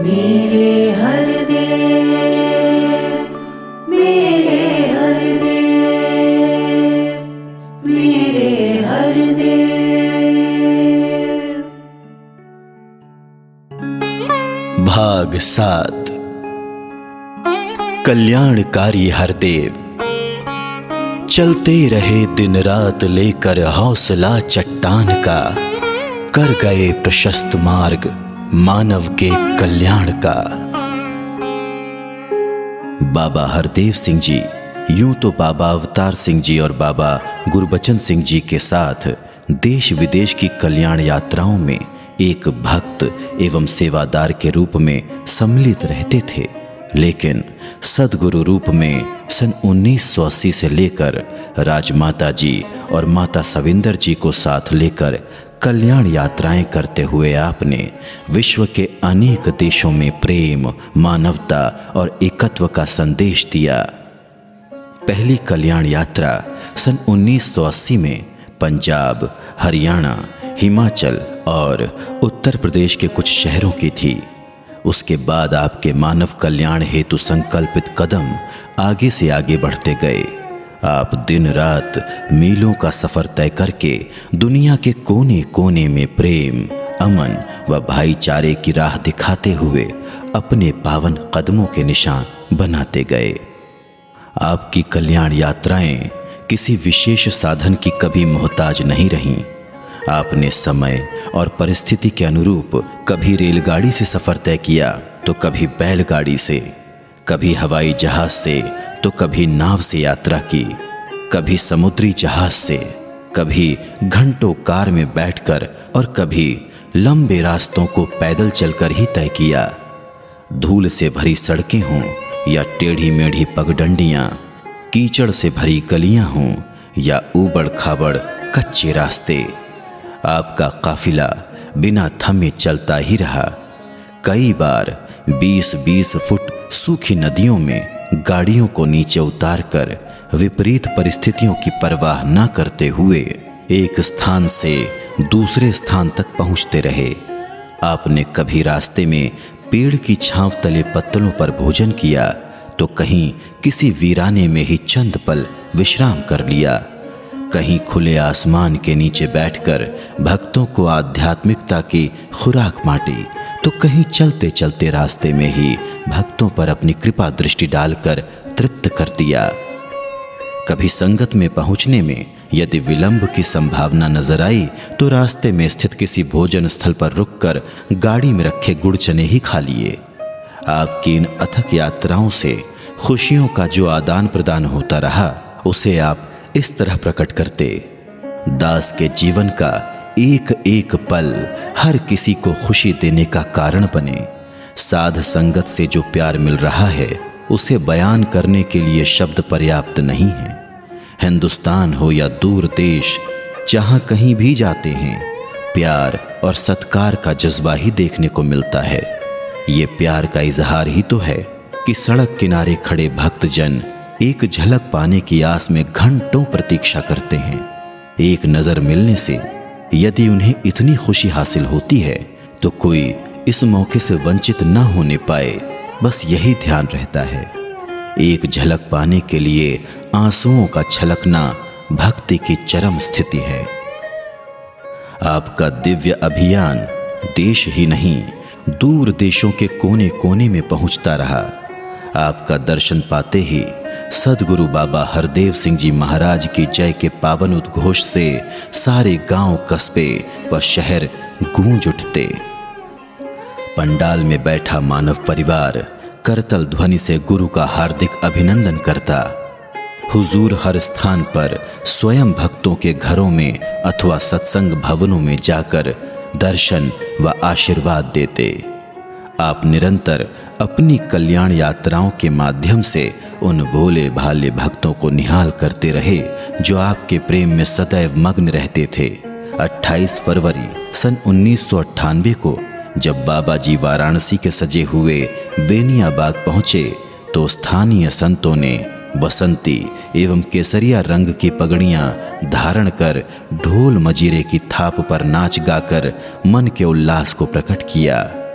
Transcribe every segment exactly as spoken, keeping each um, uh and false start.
मेरे हरदेव, मेरे हरदेव, मेरे हरदेव। भाग सात। कल्याणकारी हरदेव चलते रहे दिन रात लेकर हौसला चट्टान का, कर गए प्रशस्त मार्ग मानव के कल्याण का। बाबा हरदेव सिंह जी यूं तो बाबा अवतार सिंह जी और बाबा गुरबचन सिंह जी के साथ देश विदेश की कल्याण यात्राओं में एक भक्त एवं सेवादार के रूप में सम्मिलित रहते थे, लेकिन सदगुरु रूप में सन उन्नीस सौ अस्सी से लेकर राजमाता जी और माता सविंदर जी को साथ लेकर कल्याण यात्राएं करते हुए आपने विश्व के अनेक देशों में प्रेम, मानवता और एकत्व का संदेश दिया। पहली कल्याण यात्रा सन उन्नीस सौ अस्सी में पंजाब, हरियाणा, हिमाचल और उत्तर प्रदेश के कुछ शहरों की थी। उसके बाद आपके मानव कल्याण हेतु संकल्पित कदम आगे से आगे बढ़ते गए। आप दिन रात मीलों का सफर तय करके दुनिया के कोने कोने में प्रेम, अमन व भाईचारे की राह दिखाते हुए अपने पावन कदमों के निशान बनाते गए। आपकी कल्याण यात्राएं किसी विशेष साधन की कभी मोहताज नहीं रहीं। आपने समय और परिस्थिति के अनुरूप कभी रेलगाड़ी से सफर तय किया तो कभी बैलगाड़ी से, कभी हवाई जहाज से तो कभी नाव से यात्रा की, कभी समुद्री जहाज से, कभी घंटों कार में बैठकर और कभी लंबे रास्तों को पैदल चलकर ही तय किया। धूल से भरी सड़कें हों या टेढ़ी मेढ़ी पगडंडियां, कीचड़ से भरी गलियां हों या ऊबड़ खाबड़ कच्चे रास्ते, आपका काफिला बिना थमे चलता ही रहा। कई बार बीस बीस फुट सूखी नदियों में गाड़ियों को नीचे उतारकर विपरीत परिस्थितियों की परवाह न करते हुए एक स्थान से दूसरे स्थान तक पहुंचते रहे। आपने कभी रास्ते में पेड़ की छांव तले पत्तलों पर भोजन किया तो कहीं किसी वीराने में ही चंद पल विश्राम कर लिया। कहीं खुले आसमान के नीचे बैठकर भक्तों को आध्यात्मिकता की खुराक बांटी तो कहीं चलते चलते रास्ते में ही भक्तों पर अपनी कृपा दृष्टि डालकर तृप्त कर दिया। कभी संगत में पहुंचने में यदि विलंब की संभावना नजर आई तो रास्ते में स्थित किसी भोजन स्थल पर रुककर गाड़ी में रखे गुड़ चने ही खा लिए। आपकी इन अथक यात्राओं से खुशियों का जो आदान प्रदान होता रहा उसे आप इस तरह प्रकट करते। दास के जीवन का एक एक पल हर किसी को खुशी देने का कारण बने। साध संगत से जो प्यार मिल रहा है उसे बयान करने के लिए शब्द पर्याप्त नहीं है। हिंदुस्तान हो या दूर देश, जहां कहीं भी जाते हैं प्यार और सत्कार का जज्बा ही देखने को मिलता है। ये प्यार का इजहार ही तो है कि सड़क किनारे खड़े भक्तजन एक झलक पाने की आस में घंटों प्रतीक्षा करते हैं। एक नजर मिलने से यदि उन्हें इतनी खुशी हासिल होती है तो कोई इस मौके से वंचित न होने पाए, बस यही ध्यान रहता है। एक झलक पाने के लिए आंसुओं का छलकना भक्ति की चरम स्थिति है। आपका दिव्य अभियान देश ही नहीं दूर देशों के कोने कोने में पहुंचता रहा। आपका दर्शन पाते ही सदगुरु बाबा हरदेव सिंह जी महाराज की जय के पावन उद्घोष से सारे गांव, कस्बे व शहर गूंज उठते। पंडाल में बैठा मानव परिवार करतल ध्वनि से गुरु का हार्दिक अभिनंदन करता। हुजूर हर स्थान पर स्वयं भक्तों के घरों में अथवा सत्संग भवनों में जाकर दर्शन व आशीर्वाद देते। आप निरंतर अपनी कल्याण यात्राओं के माध्यम से उन भोले भाले भक्तों को निहाल करते रहे जो आपके प्रेम में सदैव मग्न रहते थे। अट्ठाईस फरवरी सन उन्नीस सौ अट्ठानवे को जब बाबा जी वाराणसी के सजे हुए बेनिया बाग पहुंचे तो स्थानीय संतों ने बसंती एवं केसरिया रंग की पगड़ियां धारण कर ढोल मजीरे की थाप पर नाच गाकर मन के उल्लास को प्रकट किया।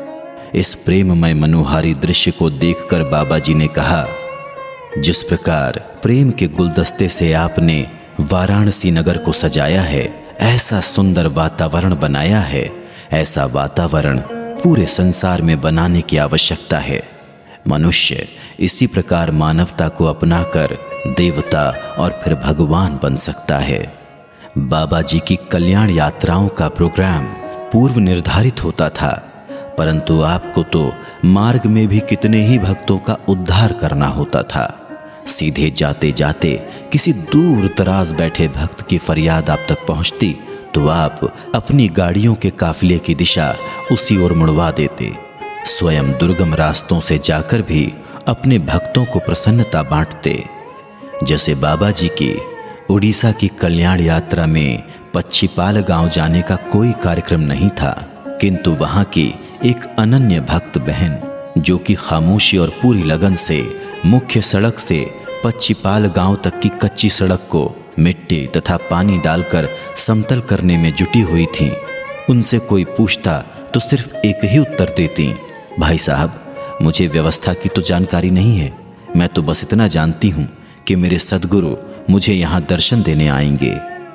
इस प्रेममय मनोहारी दृश्य को देखकर बाबा जी ने कहा, जिस प्रकार प्रेम के गुलदस्ते से आपने वाराणसी नगर को सजाया है, ऐसा सुंदर वातावरण बनाया है, ऐसा वातावरण पूरे संसार में बनाने की आवश्यकता है। मनुष्य इसी प्रकार मानवता को अपनाकर देवता और फिर भगवान बन सकता है। बाबा जी की कल्याण यात्राओं का प्रोग्राम पूर्व निर्धारित होता था, परंतु आपको तो मार्ग में भी कितने ही भक्तों का उद्धार करना होता था। सीधे जाते जाते किसी दूर दराज बैठे भक्त की फरियाद आप तक पहुंचती तो आप अपनी गाड़ियों के काफिले की दिशा उसी ओर मुड़वा देते। स्वयं दुर्गम रास्तों से जाकर भी अपने भक्तों को प्रसन्नता बांटते। जैसे बाबा जी की उड़ीसा की कल्याण यात्रा में पच्छीपाल गांव जाने का कोई कार्यक्रम नहीं था, किंतु वहां की एक अनन्य भक्त बहन जो कि खामोशी और पूरी लगन से मुख्य सड़क से पच्छीपाल गांव तक की कच्ची सड़क को मिट्टी तथा पानी डालकर समतल करने में जुटी हुई थीं, उनसे कोई पूछता तो सिर्फ एक ही उत्तर देती, भाई साहब, मुझे व्यवस्था की तो जानकारी नहीं है, मैं तो बस इतना जानती हूं कि मेरे सद्गुरु मुझे यहां दर्शन देने आएंगे।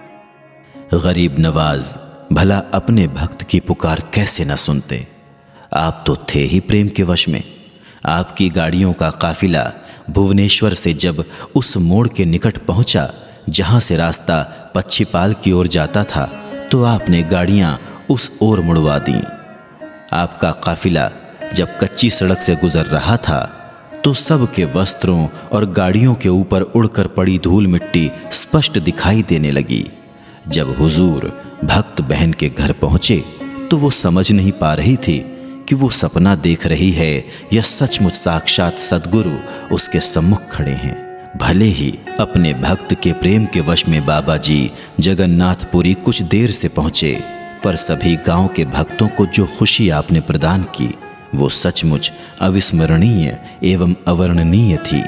गरीब नवाज भला अपने भक्त की पुकार कैसे न सुनते। आप तो थे ही प्रेम के वश में। आपकी गाड़ियों का काफिला भुवनेश्वर से जब उस मोड़ के निकट पहुंचा जहां से रास्ता पच्छीपाल की ओर जाता था, तो आपने गाड़ियां उस ओर मुड़वा दी। आपका काफिला जब कच्ची सड़क से गुजर रहा था तो सबके वस्त्रों और गाड़ियों के ऊपर उड़कर पड़ी धूल मिट्टी स्पष्ट दिखाई देने लगी। जब हुजूर भक्त बहन के घर पहुंचे तो वो समझ नहीं पा रही थी कि वो सपना देख रही है या सचमुच साक्षात सद्गुरु उसके सम्मुख खड़े हैं। भले ही अपने भक्त के प्रेम के वश में बाबा जी जगन्नाथपुरी कुछ देर से पहुंचे, पर सभी गांव के भक्तों को जो खुशी आपने प्रदान की वो सचमुच अविस्मरणीय एवं अवर्णनीय थी।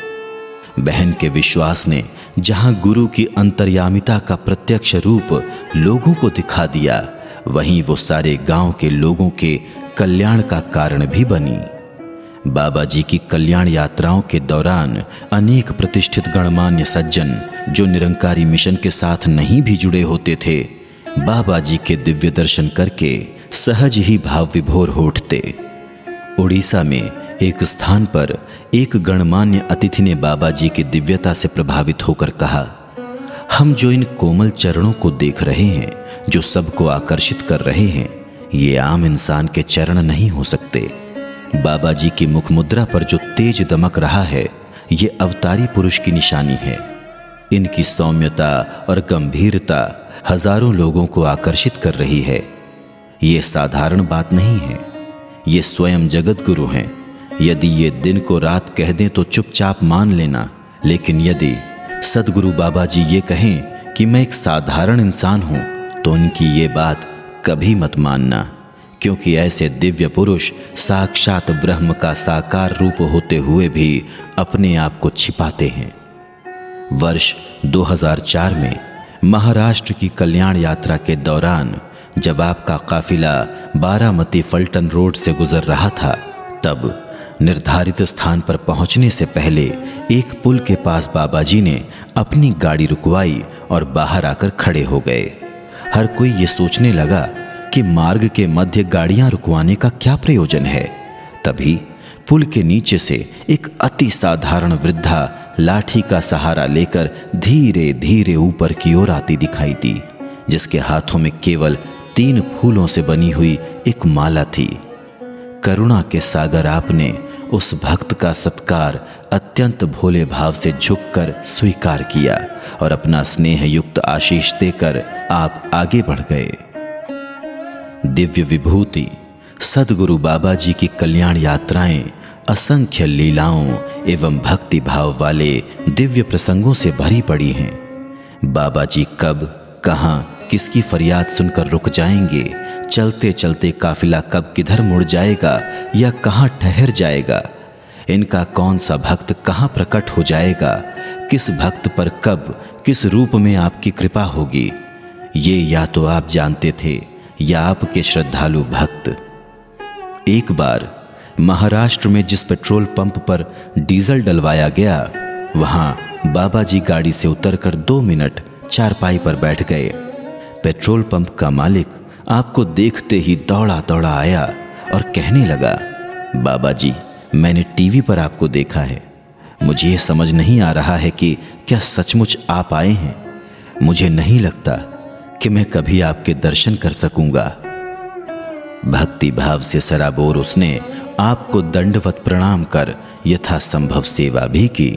बहन के विश्वास ने जहां गुरु की अंतर्यामिता का प्रत्यक्ष रूप लोगों को दिखा दिया, वहीं वो सारे गांव के लोगों के कल्याण का कारण भी बनी। बाबा जी की कल्याण यात्राओं के दौरान अनेक प्रतिष्ठित गणमान्य सज्जन जो निरंकारी मिशन के साथ नहीं भी जुड़े होते थे, बाबा जी के दिव्य दर्शन करके सहज ही भाव विभोर हो उठते। उड़ीसा में एक स्थान पर एक गणमान्य अतिथि ने बाबा जी की दिव्यता से प्रभावित होकर कहा, हम जो इन कोमल चरणों को देख रहे हैं, जो सबको आकर्षित कर रहे हैं, ये आम इंसान के चरण नहीं हो सकते। बाबा जी की मुख मुद्रा पर जो तेज दमक रहा है, ये अवतारी पुरुष की निशानी है। इनकी सौम्यता और गंभीरता हजारों लोगों को आकर्षित कर रही है। ये साधारण बात नहीं है, ये स्वयं जगत गुरु हैं। यदि ये दिन को रात कह दें तो चुपचाप मान लेना, लेकिन यदि सद्गुरु बाबा जी ये कहें कि मैं एक साधारण इंसान हूं, तो उनकी ये बात कभी मत मानना, क्योंकि ऐसे दिव्य पुरुष साक्षात ब्रह्म का साकार रूप होते हुए भी अपने आप को छिपाते हैं। वर्ष दो हज़ार चार में महाराष्ट्र की कल्याण यात्रा के दौरान जब आपका काफिला बारामती फल्टन रोड से गुजर रहा था, तब निर्धारित स्थान पर पहुंचने से पहले एक पुल के पास बाबा जी ने अपनी गाड़ी रुकवाई और बाहर आकर खड़े हो गए। हर कोई ये सोचने लगा कि मार्ग के मध्य गाड़ियां रुकवाने का क्या प्रयोजन है। तभी पुल के नीचे से एक अति साधारण वृद्धा लाठी का सहारा लेकर धीरे धीरे ऊपर की ओर आती दिखाई दी, जिसके हाथों में केवल तीन फूलों से बनी हुई एक माला थी। करुणा के सागर आपने उस भक्त का सत्कार अत्यंत भोले भाव से झुककर स्वीकार किया और अपना स्नेह युक्त आशीष देकर आप आगे बढ़ गए। दिव्य विभूति सद्गुरु बाबा जी की कल्याण यात्राएं असंख्य लीलाओं एवं भक्ति भाव वाले दिव्य प्रसंगों से भरी पड़ी हैं। बाबा जी कब, कहां, किसकी फरियाद सुनकर रुक जाएंगे, चलते चलते काफिला कब किधर मुड़ जाएगा या कहां ठहर जाएगा, इनका कौन सा भक्त कहां प्रकट हो जाएगा, किस भक्त पर कब किस रूप में आपकी कृपा होगी, ये या तो आप जानते थे या आपके श्रद्धालु भक्त। एक बार महाराष्ट्र में जिस पेट्रोल पंप पर डीजल डलवाया गया, वहां बाबा जी गाड़ी से उतरकर दो मिनट चारपाई पर बैठ गए। पेट्रोल पंप का मालिक आपको देखते ही दौड़ा दौड़ा आया और कहने लगा, बाबा जी, मैंने टीवी पर आपको देखा है। मुझे ये समझ नहीं आ रहा है कि क्या सचमुच आप आए हैं। मुझे नहीं लगता कि मैं कभी आपके दर्शन कर सकूंगा। भक्ति भाव से सराबोर उसने आपको दंडवत प्रणाम कर यथासंभव सेवा भी की।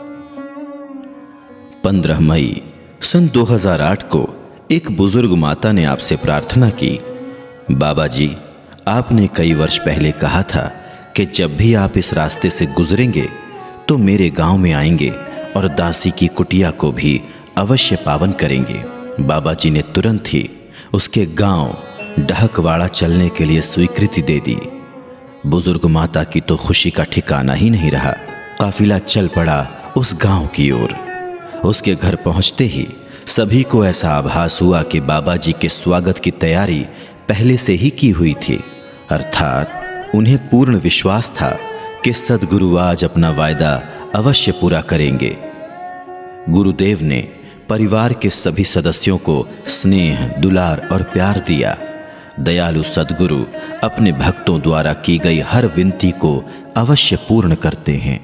पंद्रह मई सन दो हज़ार आठ को एक बुजुर्ग माता ने आपसे प्रार्थना की, बाबा जी, आपने कई वर्ष पहले कहा था कि जब भी आप इस रास्ते से गुजरेंगे तो मेरे गांव में आएंगे और दासी की कुटिया को भी अवश्य पावन करेंगे। बाबा जी ने तुरंत ही उसके गांव डहकवाड़ा चलने के लिए स्वीकृति दे दी। बुजुर्ग माता की तो खुशी का ठिकाना ही नहीं रहा। काफिला चल पड़ा उस गांव की ओर। उसके घर पहुंचते ही सभी को ऐसा आभास हुआ कि बाबा जी के स्वागत की तैयारी पहले से ही की हुई थी। अर्थात उन्हें पूर्ण विश्वास था कि सद्गुरु आज अपना वायदा अवश्य पूरा करेंगे। गुरुदेव ने परिवार के सभी सदस्यों को स्नेह, दुलार और प्यार दिया। दयालु सद्गुरु अपने भक्तों द्वारा की गई हर विनती को अवश्य पूर्ण करते हैं।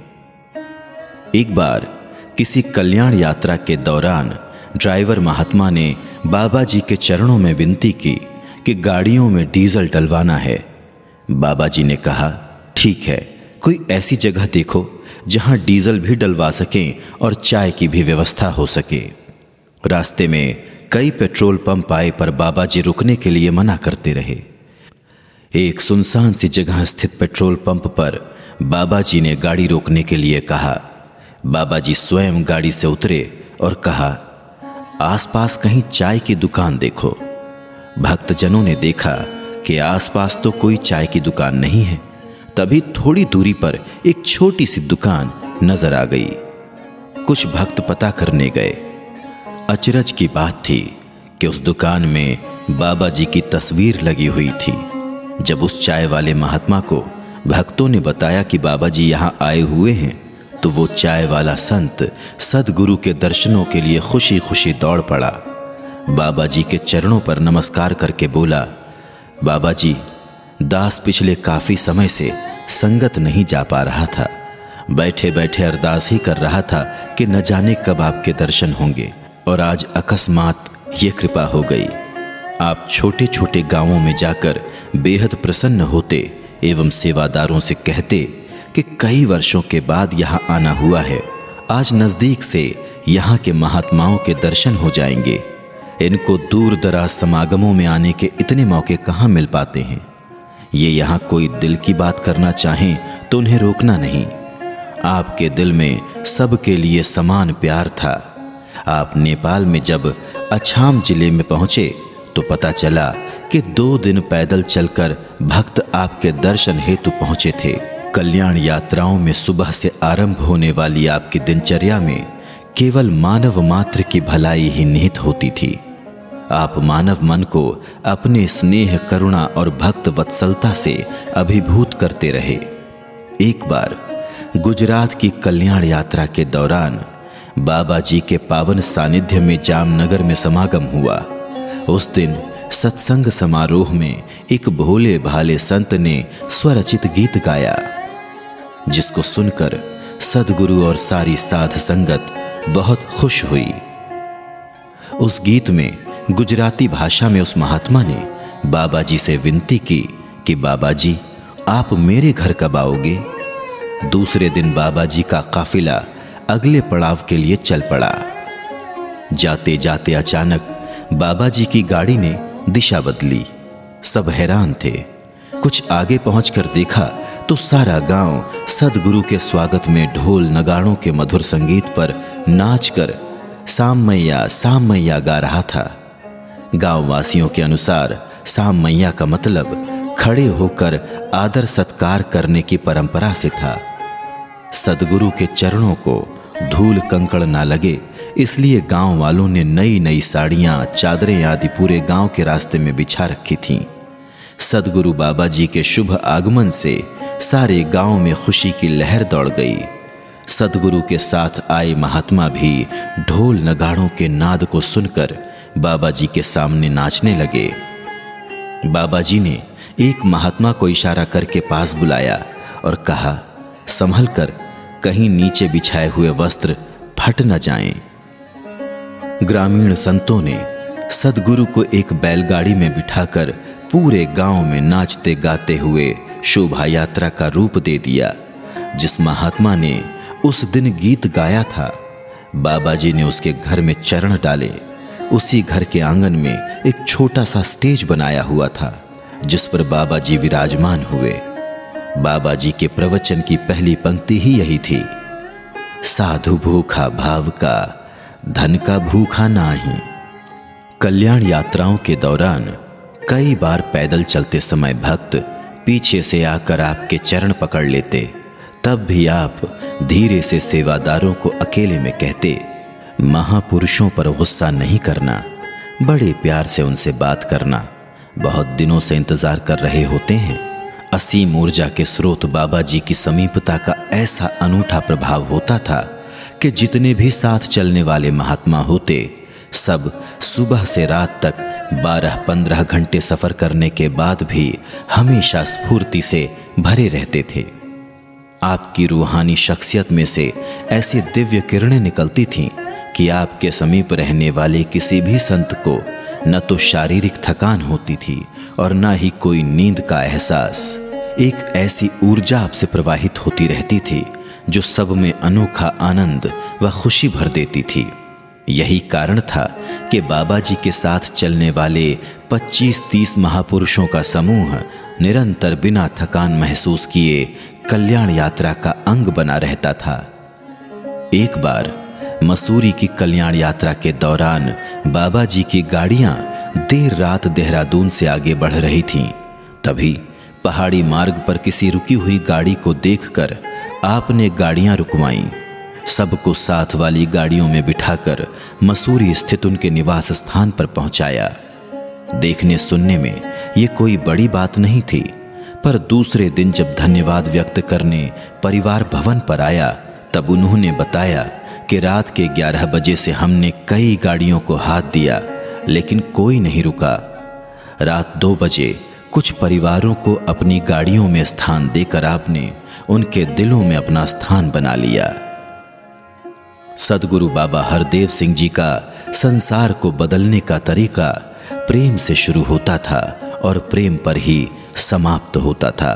एक बार किसी कल्याण यात्रा के दौरान ड्राइवर महात्मा ने बाबा जी के चरणों में विनती की कि गाड़ियों में डीजल डलवाना है। बाबा जी ने कहा, ठीक है, कोई ऐसी जगह देखो जहां डीजल भी डलवा सकें और चाय की भी व्यवस्था हो सके। रास्ते में कई पेट्रोल पंप आए पर बाबा जी रुकने के लिए मना करते रहे। एक सुनसान सी जगह स्थित पेट्रोल पंप पर बाबा जी ने गाड़ी रोकने के लिए कहा। बाबा जी स्वयं गाड़ी से उतरे और कहा, आसपास कहीं चाय की दुकान देखो। भक्तजनों ने देखा कि आसपास तो कोई चाय की दुकान नहीं है। तभी थोड़ी दूरी पर एक छोटी सी दुकान नजर आ गई। कुछ भक्त पता करने गए। अचरज की बात थी कि उस दुकान में बाबा जी की तस्वीर लगी हुई थी। जब उस चाय वाले महात्मा को भक्तों ने बताया कि बाबा जी यहाँ आए हुए हैं, तो वो चाय वाला संत सद्गुरु के दर्शनों के लिए खुशी खुशी दौड़ पड़ा। बाबा जी के चरणों पर नमस्कार करके बोला, बाबा जी, दास पिछले काफी समय से संगत नहीं जा पा रहा था। बैठे बैठे अरदास ही कर रहा था कि न जाने कब आपके दर्शन होंगे, और आज अकस्मात ये कृपा हो गई। आप छोटे छोटे गांवों में जाकर बेहद प्रसन्न होते एवं सेवादारों से कहते कि कई वर्षों के बाद यहाँ आना हुआ है। आज नजदीक से यहाँ के महात्माओं के दर्शन हो जाएंगे। इनको दूर दराज समागमों में आने के इतने मौके कहाँ मिल पाते हैं। ये यहाँ कोई दिल की बात करना चाहें तो उन्हें रोकना नहीं। आपके दिल में सबके लिए समान प्यार था। आप नेपाल में जब अछाम जिले में पहुंचे तो पता चला कि दो दिन पैदल चलकर भक्त आपके दर्शन हेतु पहुंचे थे। कल्याण यात्राओं में सुबह से आरंभ होने वाली आपकी दिनचर्या में केवल मानव मात्र की भलाई ही निहित होती थी। आप मानव मन को अपने स्नेह, करुणा और भक्त वत्सलता से अभिभूत करते रहे। एक बार गुजरात की कल्याण यात्रा के दौरान बाबा जी के पावन सानिध्य में जामनगर में समागम हुआ। उस दिन सत्संग समारोह में एक भोले भाले संत ने स्वरचित गीत गाया, जिसको सुनकर सद्गुरु और सारी साध संगत बहुत खुश हुई। उस गीत में गुजराती भाषा में उस महात्मा ने बाबा जी से विनती की कि बाबा जी, आप मेरे घर कब आओगे। दूसरे दिन बाबा जी का काफिला अगले पड़ाव के लिए चल पड़ा। जाते जाते अचानक बाबा जी की गाड़ी ने दिशा बदली। सब हैरान थे। कुछ आगे पहुंचकर देखा तो सारा गांव सद्गुरु के स्वागत में ढोल नगाड़ों के मधुर संगीत पर नाचकर साम मैया साम मैया गा रहा था। गांव वासियों के अनुसार साम मैया का मतलब खड़े होकर आदर सत्कार करने की परंपरा से था। सद्गुरु के चरणों को धूल कंकड़ ना लगे, इसलिए गांव वालों ने नई नई साड़ियां, चादरें आदि पूरे गांव के रास्ते में बिछा रखी थीं। सद्गुरु बाबा जी के शुभ आगमन से सारे गांव में खुशी की लहर दौड़ गई। सद्गुरु के साथ आए महात्मा भी ढोल नगाड़ों के नाद को सुनकर बाबा जी के सामने नाचने लगे। बाबा जी ने एक महात्मा को इशारा करके पास बुलाया और कहा, संभल कर, कहीं नीचे बिछाए हुए वस्त्र फट न जाएं। ग्रामीण संतों ने सद्गुरु को एक बैलगाड़ी में बिठाकर पूरे गांव में नाचते गाते हुए शोभा यात्रा का रूप दे दिया। जिस महात्मा ने उस दिन गीत गाया था, बाबा जी ने उसके घर में चरण डाले। उसी घर के आंगन में एक छोटा सा स्टेज बनाया हुआ था, जिस पर बाबा जी विराजमान हुए। बाबा जी के प्रवचन की पहली पंक्ति ही यही थी, साधु भूखा भाव का, धन का भूखा नाही। कल्याण यात्राओं के दौरान कई बार पैदल चलते समय भक्त पीछे से आकर आपके चरण पकड़ लेते, तब भी आप धीरे से सेवादारों को अकेले में कहते, महापुरुषों पर गुस्सा नहीं करना, बड़े प्यार से उनसे बात करना, बहुत दिनों से इंतजार कर रहे होते हैं। असीम ऊर्जा के स्रोत बाबा जी की समीपता का ऐसा अनूठा प्रभाव होता था कि जितने भी साथ चलने वाले महात्मा होते, सब सुबह से रात तक बारह पंद्रह घंटे सफर करने के बाद भी हमेशा स्फूर्ति से भरे रहते थे। आपकी रूहानी शख्सियत में से ऐसी दिव्य किरणें निकलती थीं कि आपके समीप रहने वाले किसी भी संत को न तो शारीरिक थकान होती थी और न ही कोई नींद का एहसास। एक ऐसी ऊर्जा आपसे प्रवाहित होती रहती थी जो सब में अनोखा आनंद व खुशी भर देती थी। यही कारण था कि बाबा जी के साथ चलने वाले पच्चीस तीस महापुरुषों का समूह निरंतर बिना थकान महसूस किए कल्याण यात्रा का अंग बना रहता था। एक बार मसूरी की कल्याण यात्रा के दौरान बाबा जी की गाड़ियां देर रात देहरादून से आगे बढ़ रही थीं। तभी पहाड़ी मार्ग पर किसी रुकी हुई गाड़ी को देखकर आपने गाड़ियां रुकवाईं। सबको साथ वाली गाड़ियों में बिठाकर मसूरी स्थित उनके निवास स्थान पर पहुंचाया। देखने सुनने में ये कोई बड़ी बात नहीं थी, पर दूसरे दिन जब धन्यवाद व्यक्त करने परिवार भवन पर आया, तब उन्होंने बताया कि रात के ग्यारह बजे से हमने कई गाड़ियों को हाथ दिया, लेकिन कोई नहीं रुका। रात दो बजे कुछ परिवारों को अपनी गाड़ियों में स्थान देकर आपने उनके दिलों में अपना स्थान बना लिया। सद्गुरु बाबा हरदेव सिंह जी का संसार को बदलने का तरीका प्रेम से शुरू होता था और प्रेम पर ही समाप्त होता था।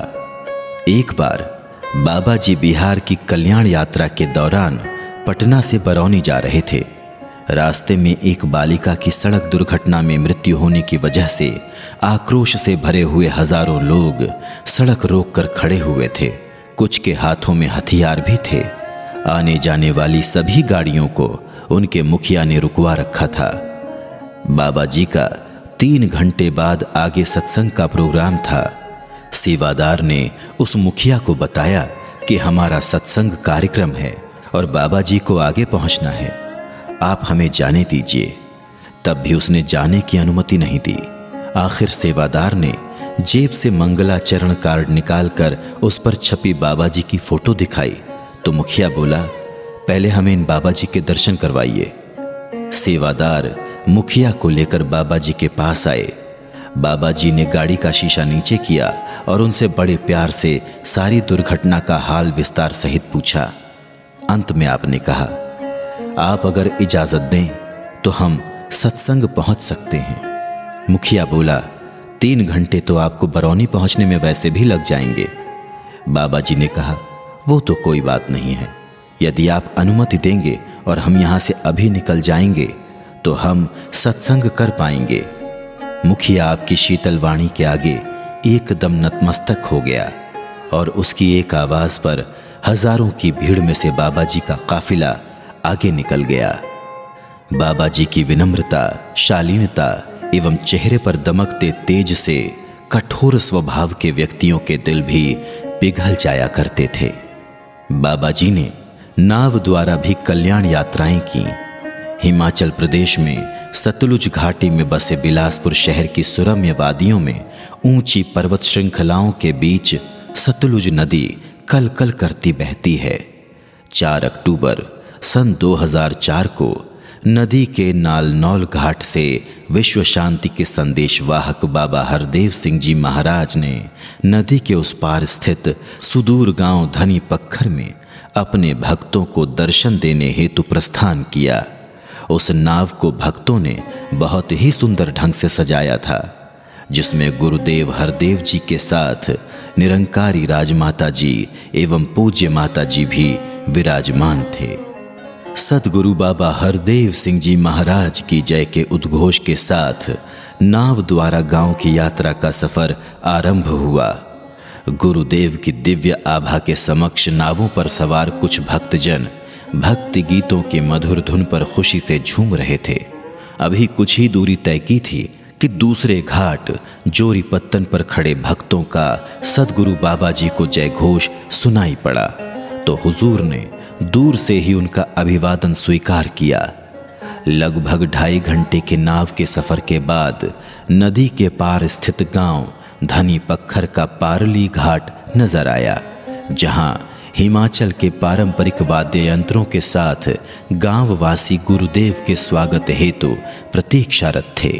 एक बार बाबा जी बिहार की कल्याण यात्रा के दौरान पटना से बरौनी जा रहे थे। रास्ते में एक बालिका की सड़क दुर्घटना में मृत्यु होने की वजह से आक्रोश से भरे हुए हजारों लोग सड़क रोककर खड़े हुए थे। कुछ के हाथों में हथियार भी थे। आने जाने वाली सभी गाड़ियों को उनके मुखिया ने रुकवा रखा था। बाबा जी का तीन घंटे बाद आगे सत्संग का प्रोग्राम था। सेवादार ने उस मुखिया को बताया कि हमारा सत्संग कार्यक्रम है और बाबा जी को आगे पहुंचना है, आप हमें जाने दीजिए। तब भी उसने जाने की अनुमति नहीं दी। आखिर सेवादार ने जेब से मंगलाचरण कार्ड निकालकर उस पर छपी बाबा जी की फोटो दिखाई तो मुखिया बोला, पहले हमें इन बाबा जी के दर्शन करवाइए। सेवादार मुखिया को लेकर बाबा जी के पास आए। बाबा जी ने गाड़ी का शीशा नीचे किया और उनसे बड़े प्यार से सारी दुर्घटना का हाल विस्तार सहित पूछा। अंत में आपने कहा, आप अगर इजाजत दें तो हम सत्संग पहुंच सकते हैं। मुखिया बोला, तीन घंटे तो आपको बरौनी पहुंचने में वैसे भी लग जाएंगे। बाबा जी ने कहा, वो तो कोई बात नहीं है, यदि आप अनुमति देंगे और हम यहाँ से अभी निकल जाएंगे तो हम सत्संग कर पाएंगे। मुखिया आपकी शीतल वाणी के आगे एकदम नतमस्तक हो गया और उसकी एक आवाज पर हजारों की भीड़ में से बाबा जी का काफिला आगे निकल गया। बाबा जी की विनम्रता, शालीनता एवं चेहरे पर दमकते तेज से कठोर स्वभाव के व्यक्तियों के दिल भी पिघल जाया करते थे। बाबा जी ने नाव द्वारा भी कल्याण यात्राएं की। हिमाचल प्रदेश में सतलुज घाटी में बसे बिलासपुर शहर की सुरम्य वादियों में ऊंची पर्वत श्रृंखलाओं के बीच सतलुज नदी कल कल करती बहती है। चार अक्टूबर सन दो हज़ार चार को नदी के नालनौल घाट से विश्व शांति के संदेशवाहक बाबा हरदेव सिंह जी महाराज ने नदी के उस पार स्थित सुदूर गांव धनी पक्खर में अपने भक्तों को दर्शन देने हेतु प्रस्थान किया। उस नाव को भक्तों ने बहुत ही सुंदर ढंग से सजाया था, जिसमें गुरुदेव हरदेव जी के साथ निरंकारी राजमाता जी एवं पूज्य माता जी भी विराजमान थे। सदगुरु बाबा हरदेव सिंह जी महाराज की जय के उद्घोष के साथ नाव द्वारा गांव की यात्रा का सफर आरंभ हुआ। गुरुदेव की दिव्य आभा के समक्ष नावों पर सवार कुछ भक्तजन भक्ति गीतों के मधुर धुन पर खुशी से झूम रहे थे। अभी कुछ ही दूरी तय की थी कि दूसरे घाट जोरी पत्तन पर खड़े भक्तों का सदगुरु बाबा जी को जय घोष सुनाई पड़ा, तो हुजूर ने दूर से ही उनका अभिवादन स्वीकार किया। लगभग ढाई घंटे के नाव के सफर के बाद नदी के पार स्थित गांव धनी पक्खर का पारली घाट नजर आया, जहां हिमाचल के पारंपरिक वाद्य यंत्रों के साथ गांववासी गुरुदेव के स्वागत हेतु प्रतीक्षारत थे।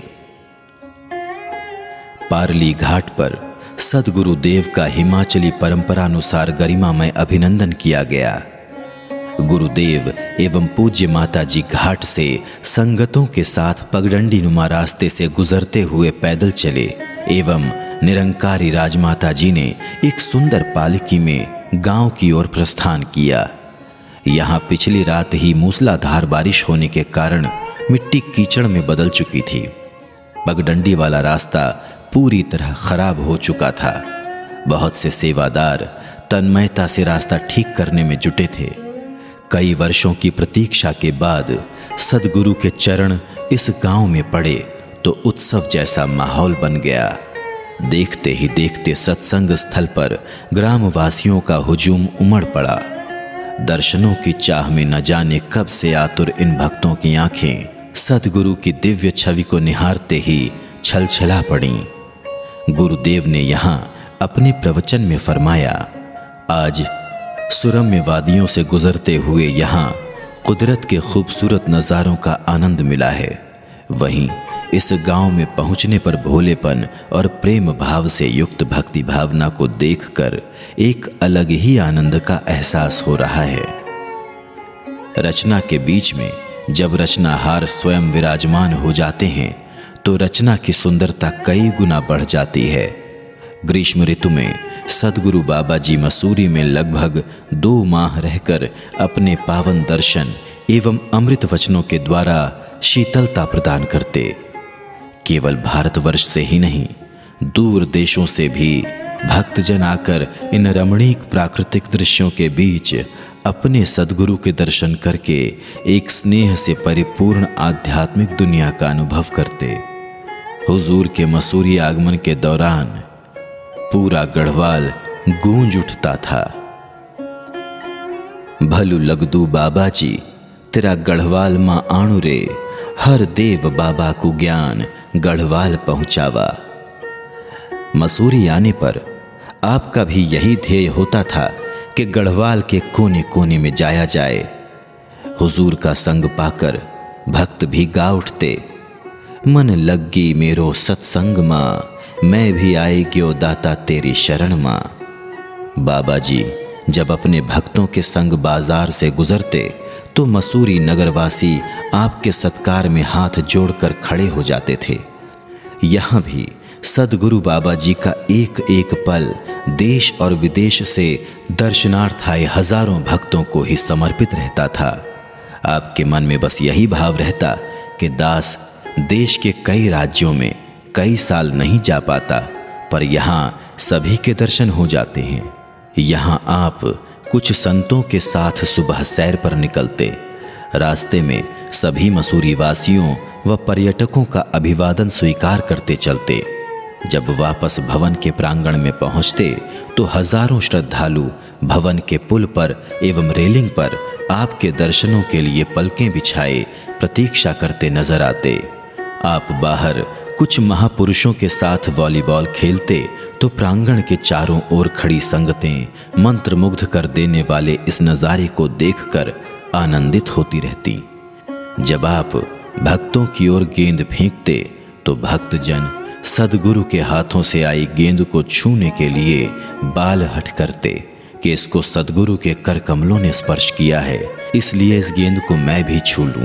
पारली घाट पर सदगुरुदेव का हिमाचली परंपरानुसार गरिमामय अभिनंदन किया गया। गुरुदेव एवं पूज्य माता जी घाट से संगतों के साथ पगडंडी नुमा रास्ते से गुजरते हुए पैदल चले एवं निरंकारी राजमाता जी ने एक सुंदर पालकी में गांव की ओर प्रस्थान किया। यहाँ पिछली रात ही मूसलाधार बारिश होने के कारण मिट्टी कीचड़ में बदल चुकी थी। पगडंडी वाला रास्ता पूरी तरह खराब हो चुका था। बहुत से सेवादार तन्मयता से रास्ता ठीक करने में जुटे थे। कई वर्षों की प्रतीक्षा के बाद सदगुरु के चरण इस गांव में पड़े तो उत्सव जैसा माहौल बन गया। देखते ही देखते सत्संग स्थल पर ग्रामवासियों का हुजूम उमड़ पड़ा। दर्शनों की चाह में न जाने कब से आतुर इन भक्तों की आंखें सदगुरु की दिव्य छवि को निहारते ही छलछला पड़ीं। गुरुदेव ने यहाँ अपने प्रवचन में फरमाया, आज सुरम्य वादियों से गुजरते हुए यहाँ कुदरत के खूबसूरत नज़ारों का आनंद मिला है। वहीं इस गांव में पहुंचने पर भोलेपन और प्रेम भाव से युक्त भक्ति भावना को देखकर एक अलग ही आनंद का एहसास हो रहा है। रचना के बीच में जब रचनाहार स्वयं विराजमान हो जाते हैं तो रचना की सुंदरता कई गुना बढ़ जाती है। ग्रीष्म ऋतु में सदगुरु बाबा जी मसूरी में लगभग दो माह रहकर अपने पावन दर्शन एवं अमृत वचनों के द्वारा शीतलता प्रदान करते। केवल भारतवर्ष से ही नहीं, दूर देशों से भी भक्तजन आकर इन रमणीक प्राकृतिक दृश्यों के बीच अपने सदगुरु के दर्शन करके एक स्नेह से परिपूर्ण आध्यात्मिक दुनिया का अनुभव करते। हुजूर के मसूरी आगमन के दौरान पूरा गढ़वाल गूंज उठता था। भलु लगदू बाबा जी तेरा गढ़वाल मां आणु रे, हर देव बाबा को ज्ञान गढ़वाल पहुंचावा। मसूरी आने पर आपका भी यही ध्येय होता था कि गढ़वाल के कोने कोने में जाया जाए। हुजूर का संग पाकर भक्त भी गा उठते, मन लग्गी मेरो सत्संग मां, मैं भी आएग्यो दाता तेरी शरण मां। बाबा जी जब अपने भक्तों के संग बाजार से गुजरते तो मसूरी नगरवासी आपके सत्कार में हाथ जोड़कर खड़े हो जाते थे। यहाँ भी सदगुरु बाबा जी का एक एक पल देश और विदेश से दर्शनार्थ आए हजारों भक्तों को ही समर्पित रहता था। आपके मन में बस यही भाव रहता कि दास देश के कई राज्यों में कई साल नहीं जा पाता, पर यहाँ सभी के दर्शन हो जाते हैं। यहाँ आप कुछ संतों के साथ सुबह सैर पर निकलते। रास्ते में सभी मसूरी वासियों व पर्यटकों का अभिवादन स्वीकार करते चलते। जब वापस भवन के प्रांगण में पहुंचते तो हजारों श्रद्धालु भवन के पुल पर एवं रेलिंग पर आपके दर्शनों के लिए पलकें बिछाए प्रतीक्षा करते नजर आते। आप बाहर कुछ महापुरुषों के साथ वॉलीबॉल खेलते तो प्रांगण के चारों ओर खड़ी संगतें मंत्रमुग्ध कर देने वाले इस नज़ारे को देखकर आनंदित होती रहती। जब आप भक्तों की ओर गेंद फेंकते तो भक्तजन सद्गुरु के हाथों से आई गेंद को छूने के लिए बाल हट करते कि इसको सद्गुरु के कर कमलों ने स्पर्श किया है, इसलिए इस गेंद को मैं भी छू लूं।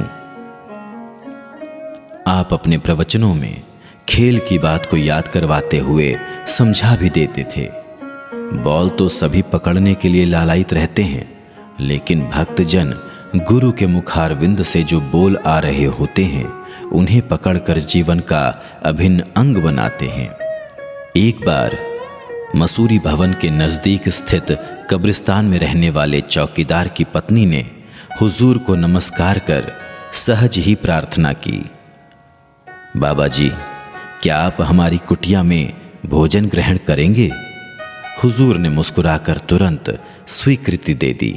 आप अपने प्रवचनों में खेल की बात को याद करवाते हुए समझा भी देते थे। बॉल तो सभी पकड़ने के लिए लालायित रहते हैं, लेकिन भक्तजन गुरु के मुखारविंद से जो बोल आ रहे होते हैं उन्हें पकड़कर जीवन का अभिन्न अंग बनाते हैं। एक बार मसूरी भवन के नजदीक स्थित कब्रिस्तान में रहने वाले चौकीदार की पत्नी ने हुजूर को नमस्कार कर सहज ही प्रार्थना की, बाबा जी, क्या आप हमारी कुटिया में भोजन ग्रहण करेंगे? हुजूर ने मुस्कुराकर तुरंत स्वीकृति दे दी।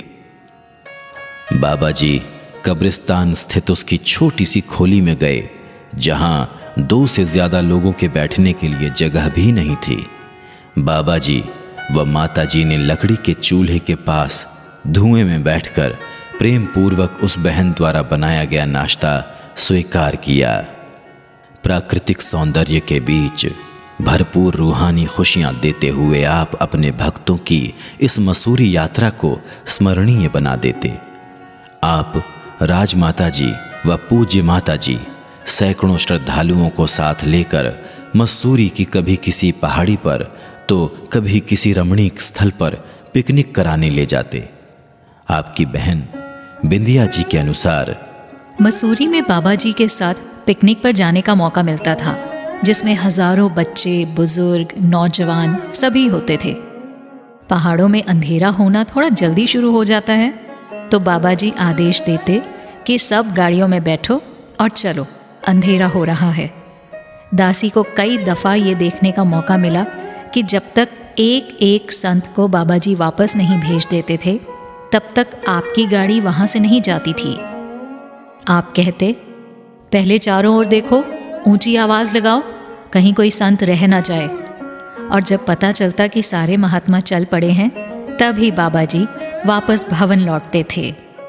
बाबा जी कब्रिस्तान स्थित उसकी छोटी सी खोली में गए, जहां दो से ज्यादा लोगों के बैठने के लिए जगह भी नहीं थी। बाबा जी व माता जी ने लकड़ी के चूल्हे के पास धुएं में बैठकर प्रेम पूर्वक उस बहन द्वारा बनाया गया नाश्ता स्वीकार किया। प्राकृतिक सौंदर्य के बीच भरपूर रूहानी खुशियां देते हुए आप अपने भक्तों की इस मसूरी यात्रा को स्मरणीय बना देते। आप राजमाता जी व पूज्य माता जी सैकड़ों श्रद्धालुओं को साथ लेकर मसूरी की कभी किसी पहाड़ी पर तो कभी किसी रमणीक स्थल पर पिकनिक कराने ले जाते। आपकी बहन बिंदिया जी के अनुसार मसूरी में बाबा जी के साथ पिकनिक पर जाने का मौका मिलता था, जिसमें हजारों बच्चे, बुजुर्ग, नौजवान सभी होते थे। पहाड़ों में अंधेरा होना थोड़ा जल्दी शुरू हो जाता है, तो बाबा जी आदेश देते कि सब गाड़ियों में बैठो और चलो, अंधेरा हो रहा है। दासी को कई दफ़ा ये देखने का मौका मिला कि जब तक एक एक संत को बाबा जी वापस नहीं भेज देते थे, तब तक आपकी गाड़ी वहाँ से नहीं जाती थी। आप कहते, पहले चारों ओर देखो, ऊंची आवाज़ लगाओ, कहीं कोई संत रह ना जाए। और जब पता चलता कि सारे महात्मा चल पड़े हैं, तभी बाबा जी वापस भवन लौटते थे।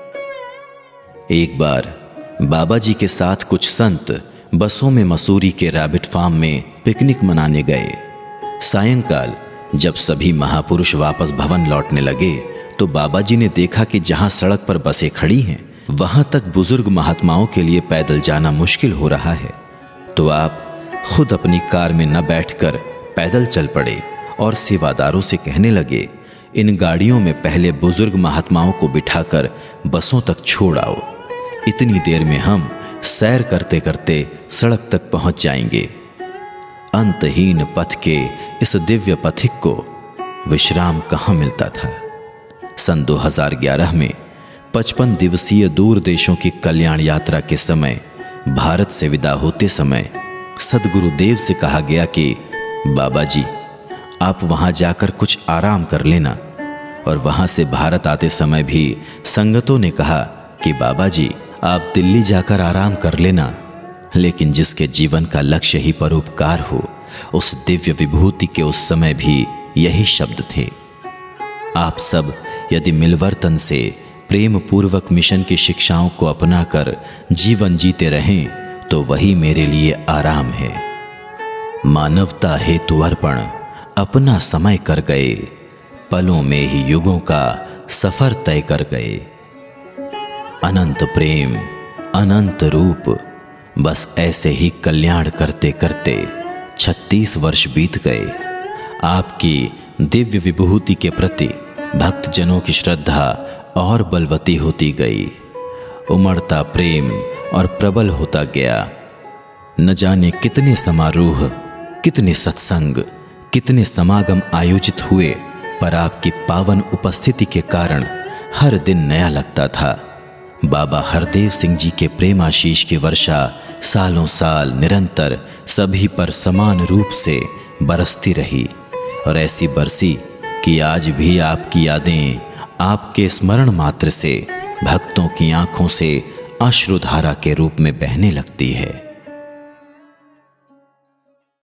एक बार बाबा जी के साथ कुछ संत बसों में मसूरी के रैबिट फार्म में पिकनिक मनाने गए। सायंकाल जब सभी महापुरुष वापस भवन लौटने लगे तो बाबा जी ने देखा कि जहां सड़क पर बसें खड़ी हैं वहां तक बुजुर्ग महात्माओं के लिए पैदल जाना मुश्किल हो रहा है। तो आप खुद अपनी कार में न बैठकर पैदल चल पड़े और सेवादारों से कहने लगे, इन गाड़ियों में पहले बुजुर्ग महात्माओं को बिठाकर बसों तक छोड़ आओ। इतनी देर में हम सैर करते करते सड़क तक पहुंच जाएंगे। अंतहीन पथ के इस दिव्य पथिक को विश्राम कहाँ मिलता था। सन दो हज़ार ग्यारह में पचपन दिवसीय दूर देशों की कल्याण यात्रा के समय भारत से विदा होते समय सद्गुरुदेव से कहा गया कि बाबा जी, आप वहां जाकर कुछ आराम कर लेना। और वहां से भारत आते समय भी संगतों ने कहा कि बाबा जी, आप दिल्ली जाकर आराम कर लेना। लेकिन जिसके जीवन का लक्ष्य ही परोपकार हो, उस दिव्य विभूति के उस समय भी यही शब्द थे। आप सब यदि मिलवर्तन से प्रेम पूर्वक मिशन की शिक्षाओं को अपनाकर जीवन जीते रहें तो वही मेरे लिए आराम है। मानवता हेतु अर्पण अपना समय कर गए, पलों में ही युगों का सफर तय कर गए। अनंत प्रेम, अनंत रूप, बस ऐसे ही कल्याण करते करते छत्तीस वर्ष बीत गए। आपकी दिव्य विभूति के प्रति भक्तजनों की श्रद्धा और बलवती होती गई। उमड़ता प्रेम और प्रबल होता गया। न जाने कितने समारोह, कितने सत्संग, कितने समागम आयोजित हुए, पर आपकी पावन उपस्थिति के कारण हर दिन नया लगता था। बाबा हरदेव सिंह जी के प्रेम आशीष की वर्षा सालों साल निरंतर सभी पर समान रूप से बरसती रही और ऐसी बरसी कि आज भी आपकी यादें आपके स्मरण मात्र से भक्तों की आंखों से अश्रुधारा के रूप में बहने लगती है।